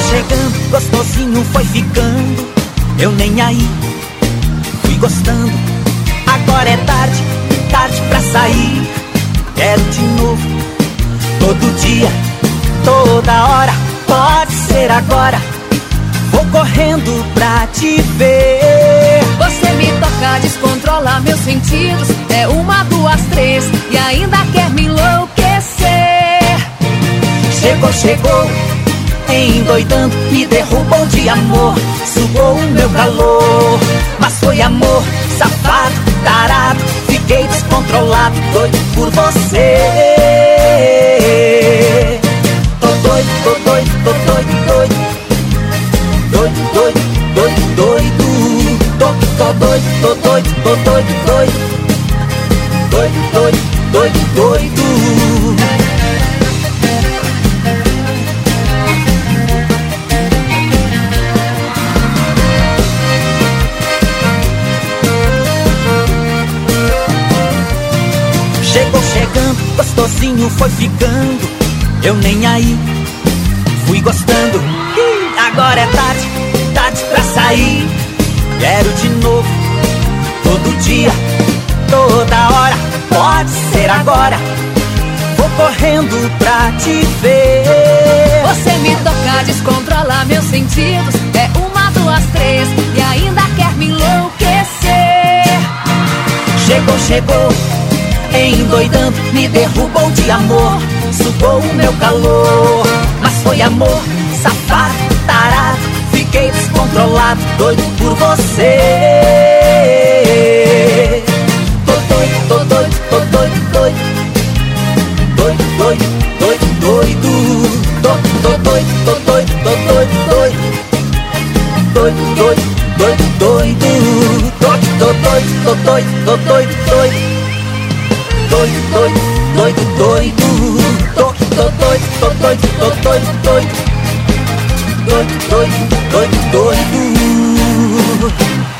chegando, gostosinho foi ficando. Eu nem aí, fui gostando. Agora é tarde, tarde pra sair. Quero de novo, todo dia, toda hora. Pode ser agora, vou correndo pra te ver. Você me toca, descontrola meus sentidos. É uma, duas, três e ainda quer me enlouquecer. Chegou, chegou, endoidando, me derrubou de amor. Sugou o meu calor, mas foi amor, safado, tarado. Fiquei descontrolado, doido por você. Tô doido, tô doido, tô doido, doido. Doido, doido, doido, doido. Tô doido, tô doido, tô doido, doido. Doido, doido, doido, doido. Chegou chegando, gostosinho foi ficando. Eu nem aí, fui gostando. Agora é tarde, tarde pra sair. Quero de novo, todo dia, toda hora. Pode ser agora, vou correndo pra te ver. Você me toca, descontrola meus sentidos. É uma, duas, três e ainda quer me enlouquecer. Chegou, chegou, endoidando, me derrubou de amor. Sugou o meu calor, mas foi amor, safado, tarado. Fiquei descontrolado, doido por você. Tô doido, tô doido, tô doido, doido. Doido, doido, doido, doido. Tô doido, tô doido, tô doido, doido. Doido, doido, doido, doido. Tô doido, tô doido, tô doido, doido. Doido, doido, doido, doido. Tô doido, tô doido, tô doido, doido. Doido, doido, doido, doido.